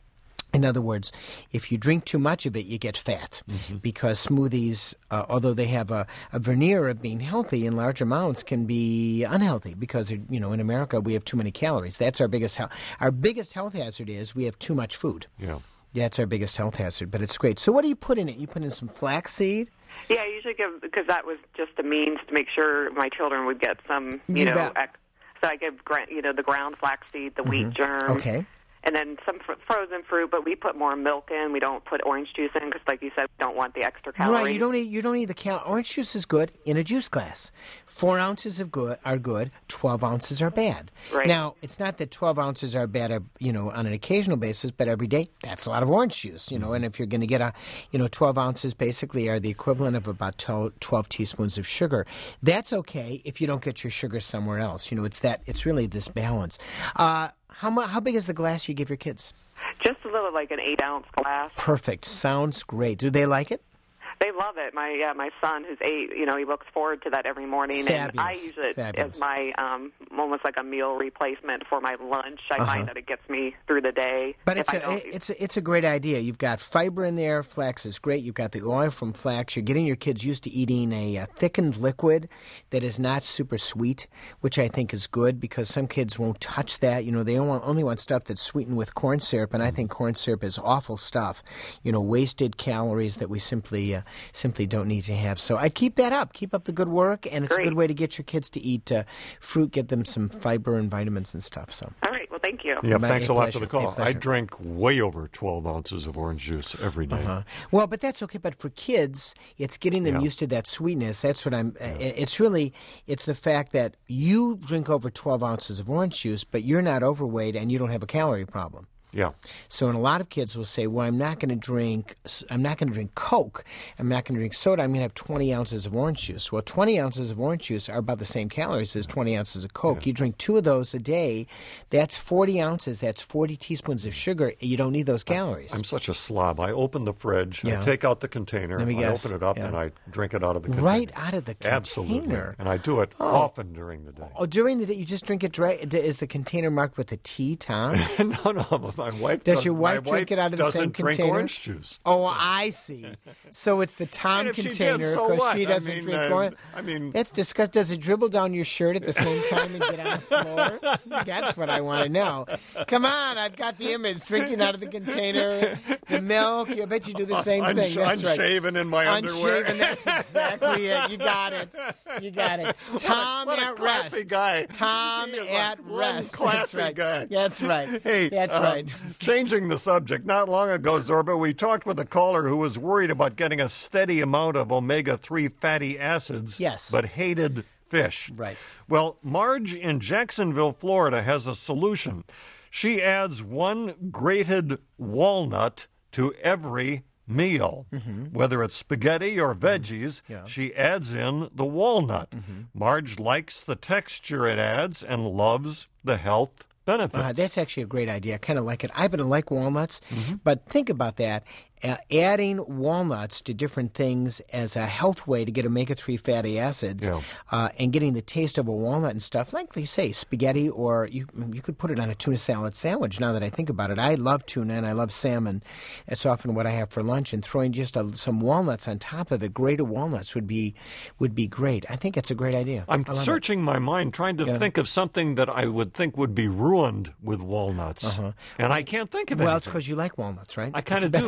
In other words, if you drink too much of it, you get fat Mm-hmm. because smoothies, uh, although they have a, a veneer of being healthy in large amounts, can be unhealthy because, you know, in America we have too many calories. That's our biggest health. Our biggest health hazard is we have too much food. Yeah. That's our biggest health hazard, but it's great. So what do you put in it? You put in some flaxseed? Yeah, I usually give, because that was just a means to make sure my children would get some, you, You know, bet. ex- so I give, gra- you know, the ground flaxseed, the wheat germ. Okay. And then some fr- frozen fruit, but we put more milk in. We don't put orange juice in because, like you said, we don't want the extra calories. Right, you don't need you don't need the cal. Orange juice is good in a juice glass. Four ounces of good are good. Twelve ounces are bad. Right. Now, it's not that twelve ounces are bad, uh, you know, on an occasional basis, but every day that's a lot of orange juice, you know. And if you're going to get a, you know, twelve ounces basically are the equivalent of about twelve teaspoons of sugar. That's okay if you don't get your sugar somewhere else. You know, it's that it's really this balance. Uh, how mu- how big is the glass you give your kids? Just a little, like an eight-ounce glass. Perfect. Sounds great. Do they like it? They love it. My uh, my son, who's eight, you know, he looks forward to that every morning, and I Fabulous. use it Fabulous. as my um, almost like a meal replacement for my lunch. I Uh-huh. find that it gets me through the day. But if it's I a, don't- it's a, it's a great idea. You've got fiber in there. Flax is great. You've got the oil from flax. You're getting your kids used to eating a, uh thickened liquid that is not super sweet, which I think is good because some kids won't touch that. You know, they only want, only want stuff that's sweetened with corn syrup, and I think corn syrup is awful stuff. You know, wasted calories that we simply uh, simply don't need to have. So I'd keep that up. Keep up the good work, and it's Great. a good way to get your kids to eat uh, fruit, get them some fiber and vitamins and stuff. So. All right. Well, thank you. Yeah, My- thanks a a lot pleasure. for the call. A I pleasure. drink way over twelve ounces of orange juice every day. Uh-huh. Well, but that's okay. But for kids, it's getting them Yeah. used to that sweetness. That's what I'm. Uh, it's really, it's the fact that you drink over twelve ounces of orange juice, but you're not overweight and you don't have a calorie problem. Yeah. So, and a lot of kids will say, "Well, I'm not going to drink. I'm not going to drink Coke. I'm not going to drink soda. I'm going to have twenty ounces of orange juice." Well, twenty ounces of orange juice are about the same calories as twenty ounces of Coke. You drink two of those a day. That's forty ounces. That's forty teaspoons of sugar. You don't need those calories. I'm such a slob. I open the fridge, Yeah. I take out the container, Let me I guess. open it up, Yeah. and I drink it out of the container. Right out of the container. Absolutely. And I do it often during the day. Oh, during the day, you just drink it dry. Is the container marked with a T, Tom? no, no, but my wife Does does, your my wife drink it out of the doesn't same drink container? orange juice. Oh, I see. So it's the Tom And if she did, container so because what? she I doesn't mean, drink uh, orange. I mean- that's disgusting. Does it dribble down your shirt at the same time and get on the floor? That's what I want to know. Come on, I've got the image. Drinking out of the container, the milk. I bet you do the same I'm thing. sh- That's right. unshaven in my underwear. Unshaven, that's exactly it. You got it. You got it. Tom what a at classy rest. guy. Tom He is at a one rest. classy That's right. guy. That's right. Hey, That's uh, right. Changing the subject, not long ago, Zorba, we talked with a caller who was worried about getting a steady amount of omega three fatty acids, Yes. but hated fish. Right. Well, Marge in Jacksonville, Florida, has a solution. She adds one grated walnut to every meal. Whether it's spaghetti or veggies, Yeah. she adds in the walnut. Marge likes the texture it adds and loves the health benefits. Uh, that's actually a great idea. I kind of like it. I happen to like walnuts, but think about that. Uh, adding walnuts to different things as a health way to get omega three fatty acids Yeah. uh, and getting the taste of a walnut and stuff, like you say, spaghetti, or you you could put it on a tuna salad sandwich now that I think about it. I love tuna and I love salmon. It's often what I have for lunch, and throwing just a, some walnuts on top of it, grated walnuts, would be would be great. I think it's a great idea. I'm I love it. searching my mind, trying to Yeah. think of something that I would think would be ruined with walnuts, and I can't think of Uh-huh. Well, it's anything. because you like walnuts, right? I kinda It depends do, on what yeah. you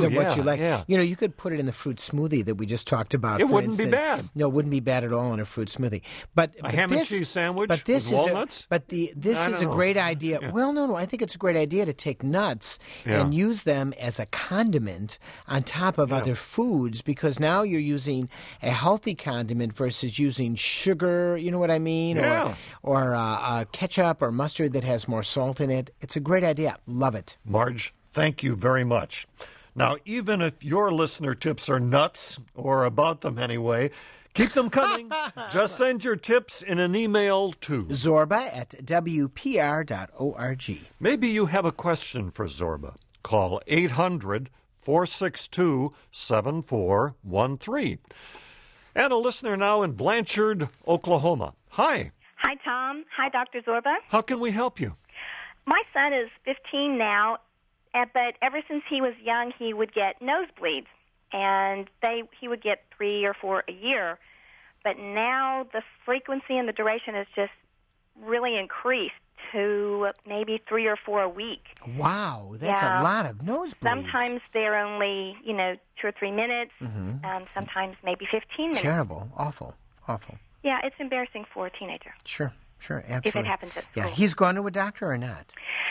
like, yeah. you know, you could put it in the fruit smoothie that we just talked about. It for wouldn't be instance. bad. No, it wouldn't be bad at all in a fruit smoothie. But A but ham this, and cheese sandwich but this with is walnuts? A, but the this I is a don't know. great idea. Yeah. Well, no, no, I think it's a great idea to take nuts Yeah. and use them as a condiment on top of Yeah. other foods, because now you're using a healthy condiment versus using sugar. You know what I mean? Yeah. Or or uh, uh, ketchup or mustard that has more salt in it. It's a great idea. Love it. Marge, thank you very much. Now, even if your listener tips are nuts, or about them anyway, keep them coming. Just send your tips in an email to Zorba at W P R dot org. Maybe you have a question for Zorba. Call eight hundred, four six two, seven four one three. And a listener now in Blanchard, Oklahoma. Hi. Hi, Tom. Hi, Doctor Zorba. How can we help you? My son is fifteen now, uh, but ever since he was young, he would get nosebleeds, and they he would get three or four a year. But now the frequency and the duration has just really increased to maybe three or four a week. Wow, that's Yeah. a lot of nosebleeds. Sometimes they're only, you know, two or three minutes, Mhm. um, sometimes maybe fifteen minutes. Terrible, awful, awful. Yeah, it's embarrassing for a teenager. Sure, sure, absolutely. If it happens at Yeah, school. he's gone to a doctor or not?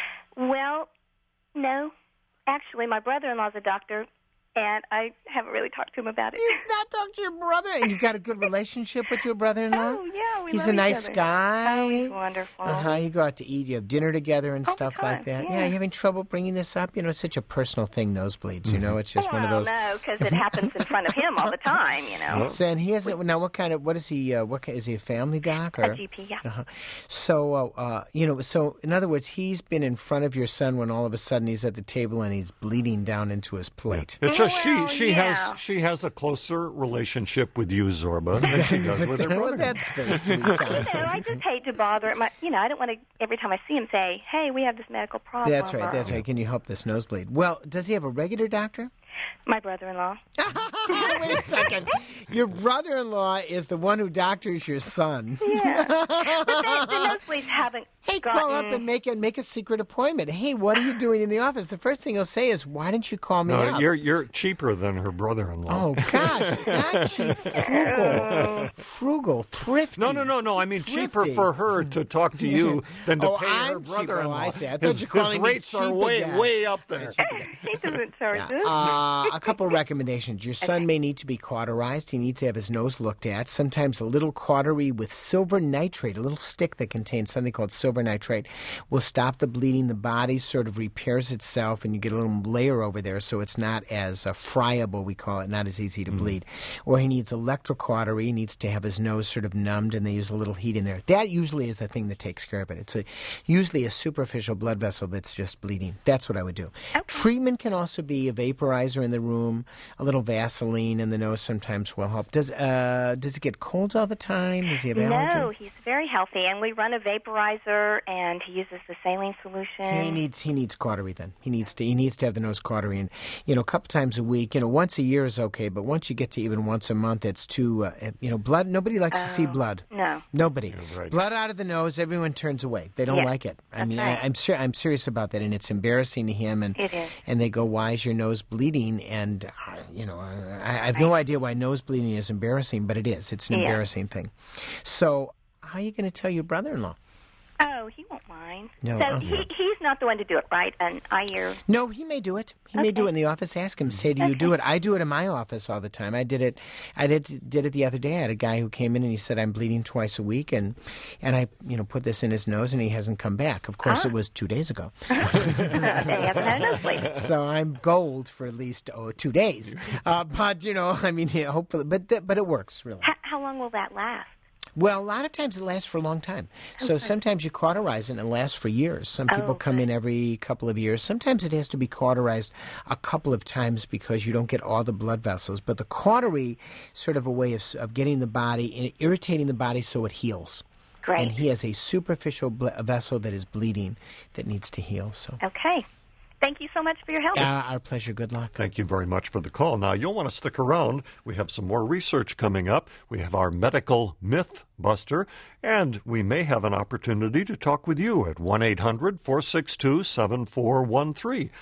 Well, no. Actually, my brother-in-law's a doctor, and I haven't really talked to him about it. You've not talked to your brother, and you've got a good relationship with your brother-in-law? Oh, yeah, we He's love a each nice other. guy. Oh, he's wonderful. Uh-huh, you go out to eat, you have dinner together and All the stuff like time, that. yeah. Yeah, you having trouble bringing this up? You know, it's such a personal thing, nosebleeds, you know? It's just well, one of those... no, because it happens in front of him all the time, you know. So, and he hasn't. Now, what kind of? What is he? Uh, what ki- is he? A family doc or A G P, yeah. Uh-huh. So, uh, uh, you know, so in other words, he's been in front of your son when all of a sudden he's at the table and he's bleeding down into his plate. It's just Well, she she yeah. has she has a closer relationship with you, Zorba, than she does with her Well, brother. that's very sweet, You Tom. know, I just hate to bother him. I- You know, I don't want to, every time I see him, say, hey, we have this medical problem. That's right. or- That's right. Can you help this nosebleed? Well, does he have a regular doctor? My brother-in-law. Wait a second. Your brother-in-law is the one who doctors your son. Yeah. But the, the nosebleeds haven't Hey, gotten... call up and make a make a secret appointment. Hey, what are you doing in the office? The first thing he'll say is, "Why didn't you call me No, up?" you're you're cheaper than her brother-in-law. Oh gosh, not cheap, frugal, frugal, thrifty. No, no, no, no. I mean cheaper Thrifty. for her to talk to you than to Oh, pay her I'm cheaper. brother-in-law. Oh, I see. I thought his, you were calling his me rates are cheap way again. way up there. He doesn't charge Yeah. us. Uh, a couple of recommendations. Your son may need to be cauterized. He needs to have his nose looked at. Sometimes a little cautery with silver nitrate, a little stick that contains something called silver nitrate, will stop the bleeding. The body sort of repairs itself, and you get a little layer over there, so it's not as uh, friable, we call it, not as easy to Mm-hmm. bleed. Or he needs electrocautery. He needs to have his nose sort of numbed, and they use a little heat in there. That usually is the thing that takes care of it. It's a, usually a superficial blood vessel that's just bleeding. That's what I would do. Treatment can also be a vaporizer in the room, a little Vaseline in the nose sometimes will help. Does uh, does he get colds all the time? Does he have allergy? No, he's very healthy, and we run a vaporizer, and he uses the saline solution. He needs he needs cautery then. He needs to he needs to have the nose cautery, and you know a couple times a week. You know once a year is okay, but once you get to even once a month, it's too uh, you know blood. Nobody likes to see blood. No. Nobody. right. Blood out of the nose. Everyone turns away. They don't Yeah, like it. I that's mean, right. I, I'm ser- I'm serious about that, and it's embarrassing to him. And It is. and they go, "Why is your nose bleeding?" And uh, you know, I, I have no idea why nose bleeding is embarrassing, but it is. It's an Yeah. embarrassing thing. So, how are you going to tell your brother-in-law? Oh, he won't mind. No, so uh-uh. he he's not the one to do it, right? And I hear... No, he may do it. He may do it in the office. Ask him. Say, do you do it? I do it in my office all the time. I did it. I did did it the other day. I had a guy who came in and he said, "I'm bleeding twice a week," and and I you know put this in his nose and he hasn't come back. Of course, it was two days ago. they haven't had a nosebleed. So I'm gold for at least oh, two days. Uh, but you know, I mean, yeah, hopefully, but th- but it works really. How, how long will that last? Well, a lot of times it lasts for a long time. So sometimes you cauterize it and it lasts for years. Some people Oh, come okay. in every couple of years. Sometimes it has to be cauterized a couple of times because you don't get all the blood vessels. But the cautery, sort of a way of, of getting the body, irritating the body so it heals. Great. And he has a superficial ble- vessel that is bleeding that needs to heal. So, Okay. Thank you so much for your help. uh, our pleasure. Good luck. Thank you very much for the call. Now, you'll want to stick around. We have some more research coming up. We have our medical myth buster, and we may have an opportunity to talk with you at one eight hundred four six two seven four one three.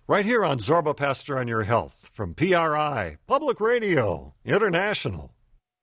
Right here on Zorba Pastor on Your Health from P R I, Public Radio International.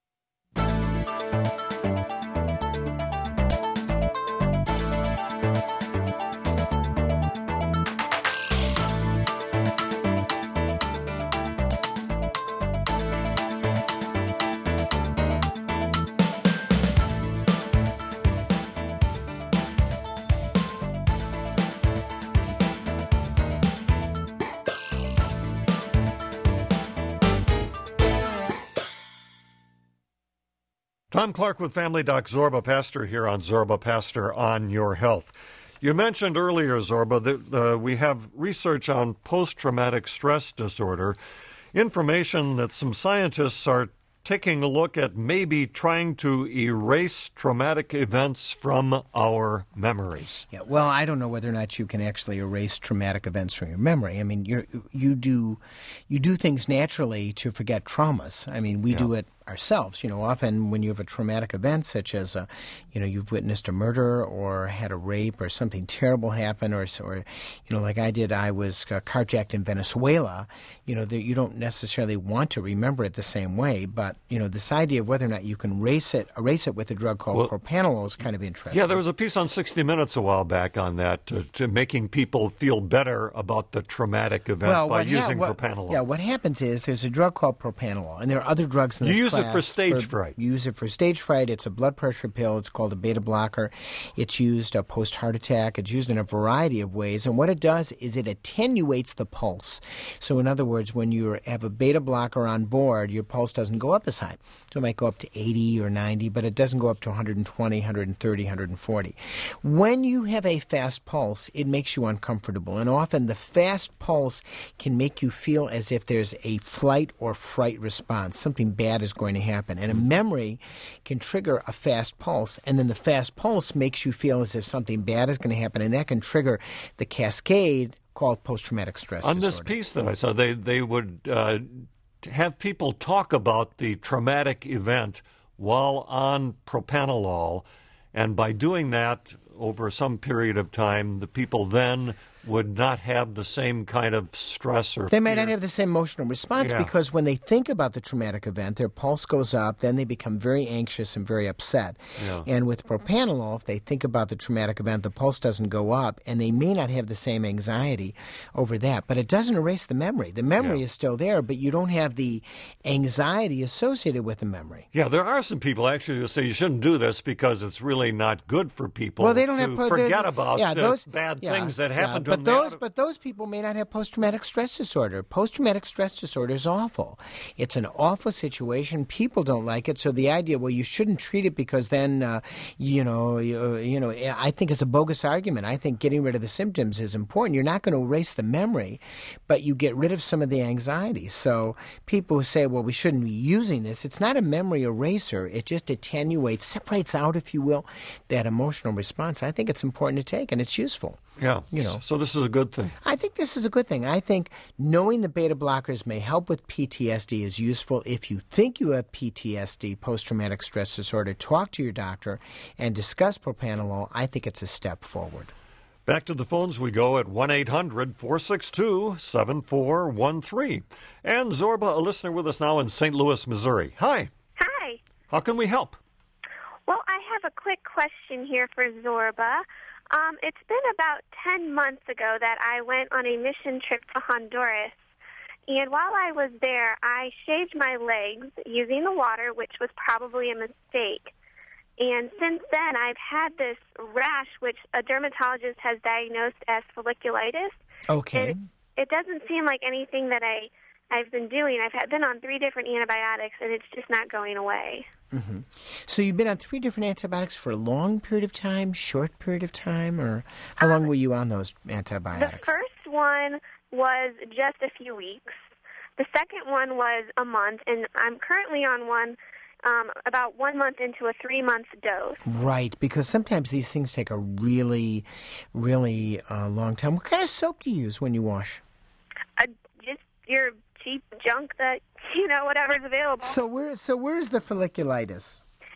Tom Clark with Family Doc Zorba Pastor here on Zorba Pastor on Your Health. You mentioned earlier, Zorba, that uh, we have research on post-traumatic stress disorder, information that some scientists are taking a look at maybe trying to erase traumatic events from our memories. Yeah, well, I don't know whether or not you can actually erase traumatic events from your memory. I mean, you you do you do things naturally to forget traumas. I mean, we yeah. do it ourselves. You know, often when you have a traumatic event, such as a, you know, you've witnessed a murder or had a rape or something terrible happen, or, or you know, like I did, I was uh, carjacked in Venezuela. You know, the, you don't necessarily want to remember it the same way, but you know, this idea of whether or not you can erase it, erase it with a drug called well, propranolol is kind of interesting. Yeah, there was a piece on sixty minutes a while back on that, to, to making people feel better about the traumatic event well, by using ha- what, propranolol. Yeah, what happens is there's a drug called propranolol, and there are other drugs in this You use class it for stage for, fright. Use it for stage fright. It's a blood pressure pill. It's called a beta blocker. It's used uh, post-heart attack. It's used in a variety of ways, and what it does is it attenuates the pulse. So in other words, when you have a beta blocker on board, your pulse doesn't go up as high. So it might go up to eighty or ninety, but it doesn't go up to one hundred twenty, one hundred thirty, one hundred forty. When you have a fast pulse, it makes you uncomfortable, and often the fast pulse can make you feel as if there's a flight or fright response. Something bad is going to happen, and a memory can trigger a fast pulse, and then the fast pulse makes you feel as if something bad is going to happen, and that can trigger the cascade called post-traumatic stress on disorder. This piece that I saw, they, they would uh, have people talk about the traumatic event while on propranolol, and by doing that over some period of time, the people then would not have the same kind of stress or They fear. might not have the same emotional response Yeah. because when they think about the traumatic event, their pulse goes up, then they become very anxious and very upset. Yeah. And with propranolol, if they think about the traumatic event, the pulse doesn't go up, and they may not have the same anxiety over that. But it doesn't erase the memory. The memory Yeah. is still there, but you don't have the anxiety associated with the memory. Yeah, there are some people actually who say you shouldn't do this because it's really not good for people Well, they don't to have pro- forget they're- about yeah, the those, bad yeah, things that yeah, happen to but them. Those, but those people may not have post-traumatic stress disorder. Post-traumatic stress disorder is awful. It's an awful situation. People don't like it. So the idea, well, you shouldn't treat it because then, uh, you know, you, you know, I think it's a bogus argument. I think getting rid of the symptoms is important. You're not going to erase the memory, but you get rid of some of the anxiety. So people who say, well, we shouldn't be using this, it's not a memory eraser. It just attenuates, separates out, if you will, that emotional response. I think it's important to take, and it's useful. Yeah, you know. So this is a good thing. I think this is a good thing. I think knowing the beta blockers may help with P T S D is useful. If you think you have P T S D, post-traumatic stress disorder, talk to your doctor and discuss propranolol. I think it's a step forward. Back to the phones we go at one eight hundred four six two seven four one three. And Zorba, a listener with us now in Saint Louis, Missouri. Hi. Hi. How can we help? Well, I have a quick question here for Zorba. Um, it's been about ten months ago that I went on a mission trip to Honduras. And while I was there, I shaved my legs using the water, which was probably a mistake. And since then, I've had this rash, which a dermatologist has diagnosed as folliculitis. Okay. And it doesn't seem like anything that I, I've been doing. I've had, been on three different antibiotics, and it's just not going away. Mm-hmm. So you've been on three different antibiotics for a long period of time, short period of time, or how long um, were you on those antibiotics? The first one was just a few weeks. The second one was a month, and I'm currently on one um, about one month into a three-month dose. Right, because sometimes these things take a really, really uh, long time. What kind of soap do you use when you wash? Uh, just your cheap junk that, you know, whatever's available. So where, so where's the folliculitis?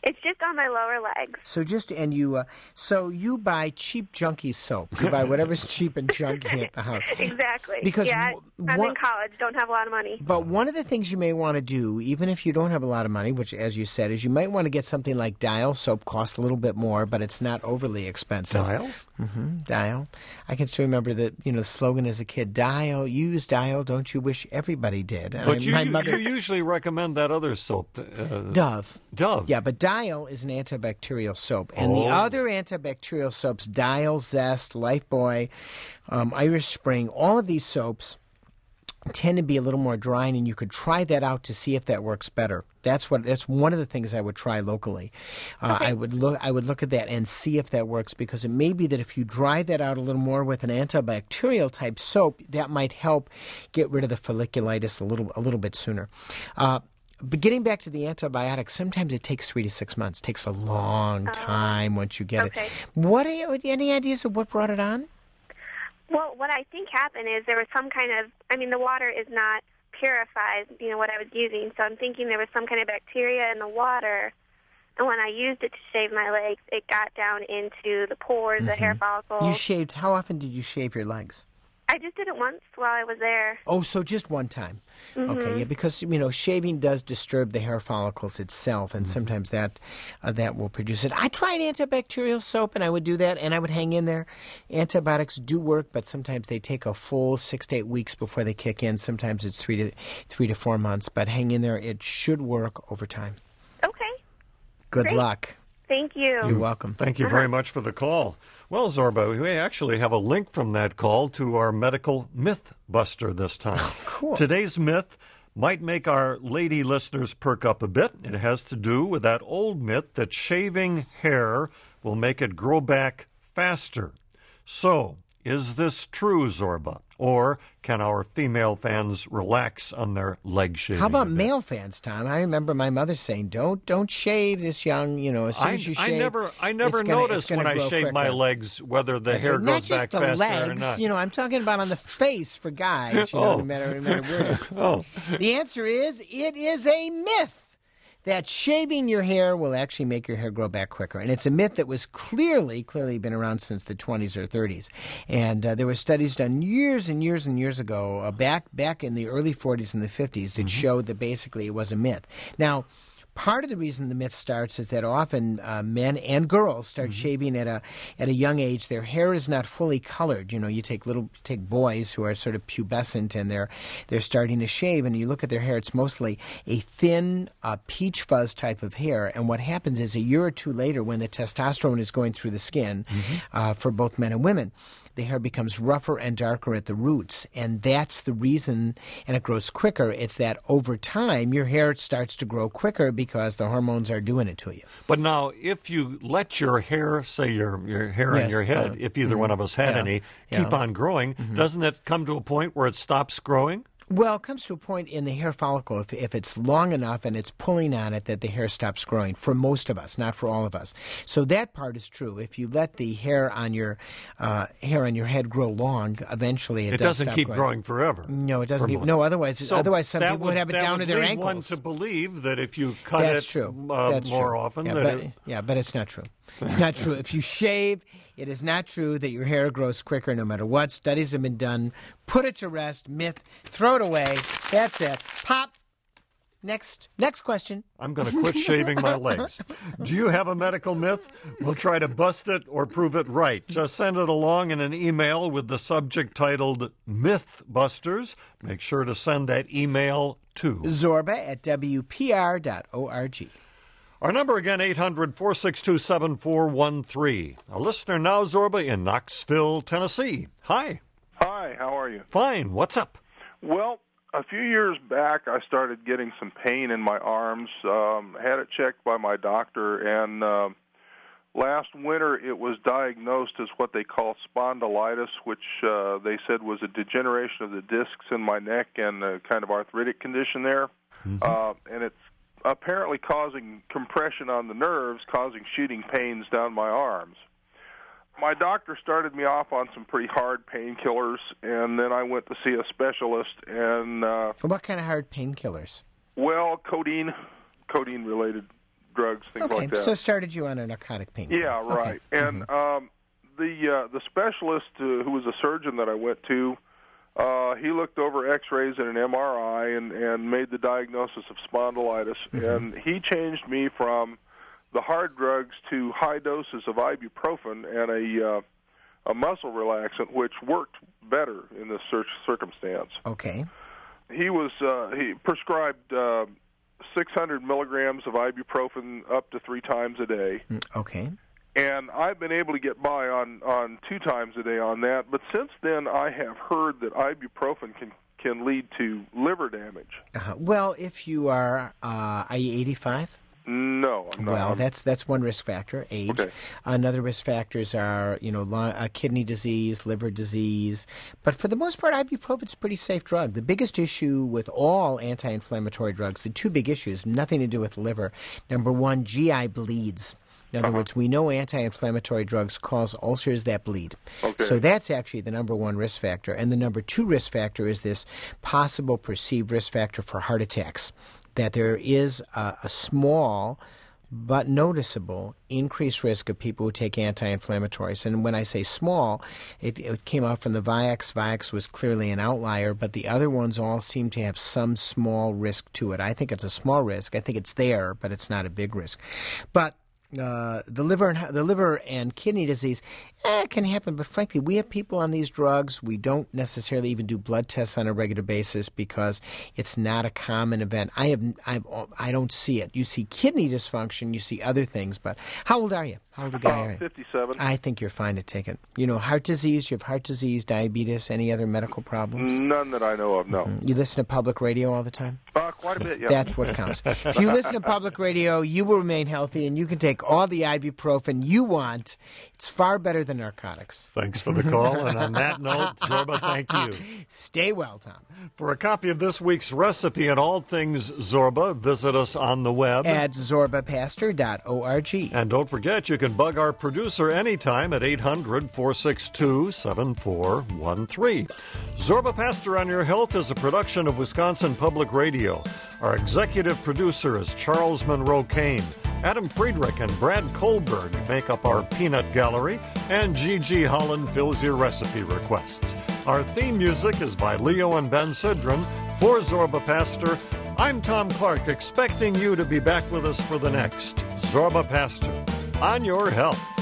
It's just on my lower legs. So just and you, uh, so you buy cheap junkie soap. You buy whatever's cheap and junky at the house. Exactly. Because yeah, w- I'm what- in college, don't have a lot of money. But one of the things you may want to do, even if you don't have a lot of money, which, as you said, is you might want to get something like Dial. Soap costs a little bit more, but it's not overly expensive. Dial? Mm-hmm. Dial. I can still remember the you know slogan as a kid: Dial, use Dial. Don't you wish everybody did? And But I- you, my you, mother, you usually recommend that other soap. Uh, Dove. Dove. Yeah, but Dial is an antibacterial soap. And Oh. the other antibacterial soaps, Dial, Zest, Lifebuoy, um, Irish Spring, all of these soaps tend to be a little more drying, and you could try that out to see if that works better. That's what. That's one of the things I would try locally. Uh, I would look. I would look at that and see if that works, because it may be that if you dry that out a little more with an antibacterial type soap, that might help get rid of the folliculitis a little a little bit sooner. Uh, But getting back to the antibiotics, sometimes it takes three to six months. It takes a long time once you get okay. it. What are you, any ideas of what brought it on? Well, what I think happened is there was some kind of, I mean, the water is not purified, you know, what I was using. So I'm thinking there was some kind of bacteria in the water. And when I used it to shave my legs, it got down into the pores, the hair follicles. You shaved. How often did you shave your legs? I just did it once while I was there. Oh, so just one time. Mm-hmm. Okay, yeah, because you know shaving does disturb the hair follicles itself, and sometimes that uh, that will produce it. I tried antibacterial soap, and I would do that, and I would hang in there. Antibiotics do work, but sometimes they take a full six to eight weeks before they kick in. Sometimes it's three to three to four months, but hang in there. It should work over time. Okay. Good Great. luck. Thank you. You're welcome. Thank you very much for the call. Well, Zorba, we actually have a link from that call to our medical myth buster this time. Cool. Today's myth might make our lady listeners perk up a bit. It has to do with that old myth that shaving hair will make it grow back faster. So, is this true, Zorba? Or can our female fans relax on their leg shaving? How about a bit? male fans, Tom? I remember my mother saying, "Don't don't shave this young. You know, as soon I, as you I shave." never, I never it's gonna- notice it's gonna when I grow shave my quicker. legs whether the That's hair right. grows Not just back the faster legs, or not. You know, I'm talking about on the face for guys. You know, Oh. no matter, no matter where. Oh, The answer is it is a myth that shaving your hair will actually make your hair grow back quicker. And it's a myth that was clearly, clearly been around since the twenties or thirties. And uh, there were studies done years and years and years ago, uh, back back in the early forties and the fifties, that showed that basically it was a myth. Now, part of the reason the myth starts is that often uh, men and girls start shaving at a at a young age. Their hair is not fully colored. You know, you take little take boys who are sort of pubescent and they're they're starting to shave, and you look at their hair. It's mostly a thin uh, peach fuzz type of hair. And what happens is a year or two later, when the testosterone is going through the skin uh, for both men and women, the hair becomes rougher and darker at the roots, and that's the reason, and it grows quicker. It's that over time, your hair starts to grow quicker because the hormones are doing it to you. but now if you let your hair, say your your hair Yes, on your head, uh, if either one of us had yeah, any, yeah. keep on growing, doesn't it come to a point where it stops growing? Well, it comes to a point in the hair follicle, if, if it's long enough and it's pulling on it, that the hair stops growing for most of us, not for all of us. So that part is true. If you let the hair on your uh, hair on your head grow long, eventually it, It does doesn't stop keep growing. growing forever. No, it doesn't. For Keep, most. no, otherwise, So otherwise some that people would have it that down would to their lead ankles. one to believe that if you cut That's it true. Uh, That's more true. often, yeah, that but, it, yeah, but it's not true. It's not true. If you shave, it is not true that your hair grows quicker no matter what. Studies have been done. Put it to rest. Myth. Throw it away. That's it. Pop. Next. Next question. I'm going to quit shaving my legs. Do you have a medical myth? We'll try to bust it or prove it right. Just send it along in an email with the subject titled Mythbusters. Make sure to send that email to Zorba at W P R dot org. our number again, eight hundred, four six two, seven four one three. A listener now, Zorba, in Knoxville, Tennessee. Hi. Hi, how are you? Fine. What's up? Well, a few years back, I started getting some pain in my arms. Um, had it checked by my doctor, and uh, last winter it was diagnosed as what they call spondylitis, which uh, they said was a degeneration of the discs in my neck and a kind of arthritic condition there. Mm-hmm. Uh, and it's apparently causing compression on the nerves, causing shooting pains down my arms. My doctor started me off on some pretty hard painkillers, and then I went to see a specialist, and, uh, What kind of hard painkillers? well, codeine, codeine-related drugs, things okay, like that. so started you on a narcotic pain. Yeah, right. Okay. And mm-hmm. um, the uh, the specialist uh, who was a surgeon that I went to, uh, he looked over X-rays and an M R I and, and made the diagnosis of spondylitis. Mm-hmm. And he changed me from the hard drugs to high doses of ibuprofen and a uh, a muscle relaxant, which worked better in this cir- circumstance. Okay. He was uh, he prescribed uh, six hundred milligrams of ibuprofen up to three times a day. Okay. And I've been able to get by on, on two times a day on that. But since then, I have heard that ibuprofen can, can lead to liver damage. Uh-huh. Well, if you are, uh, are you eighty-five? No, I'm not. Well, that's that's one risk factor, age. Okay. Another risk factors are, you know, uh, kidney disease, liver disease. But for the most part, ibuprofen's a pretty safe drug. The biggest issue with all anti-inflammatory drugs, the two big issues, nothing to do with the liver. Number one, G I bleeds. In other uh-huh. words, we know anti-inflammatory drugs cause ulcers that bleed. Okay. So that's actually the number one risk factor. And the number two risk factor is this possible perceived risk factor for heart attacks, that there is a, a small but noticeable increased risk of people who take anti-inflammatories. And when I say small, it, it came out from the Vioxx. Vioxx was clearly an outlier, but the other ones all seem to have some small risk to it. I think it's a small risk. I think it's there, but it's not a big risk. But Uh, the liver and the liver and kidney disease eh, can happen, but frankly, we have people on these drugs. We don't necessarily even do blood tests on a regular basis because it's not a common event. I have, I've, I don't see it. You see kidney dysfunction, you see other things. But how old are you? How old a guy uh, are you? fifty-seven. I think you're fine to take it. You know, heart disease. You have heart disease, diabetes, any other medical problems? None that I know of. No. Mm-hmm. You listen to public radio all the time? Uh, quite a bit. Yeah. That's what counts. If you listen to public radio, you will remain healthy, and you can take all the ibuprofen you want. It's far better than narcotics. Thanks for the call. And on that note, Zorba, thank you. Stay well, Tom. For a copy of this week's recipe and all things Zorba, visit us on the web at zorba pastor dot org. And don't forget, you can bug our producer anytime at eight hundred, four six two, seven four one three. Zorba Pastor on Your Health is a production of Wisconsin Public Radio. Our executive producer is Charles Monroe Kane. Adam Friedrich and Brad Kohlberg make up our peanut gallery, and Gigi Holland fills your recipe requests. Our theme music is by Leo and Ben Sidran. For Zorba Pastor, I'm Tom Clark, expecting you to be back with us for the next Zorba Pastor on Your Health.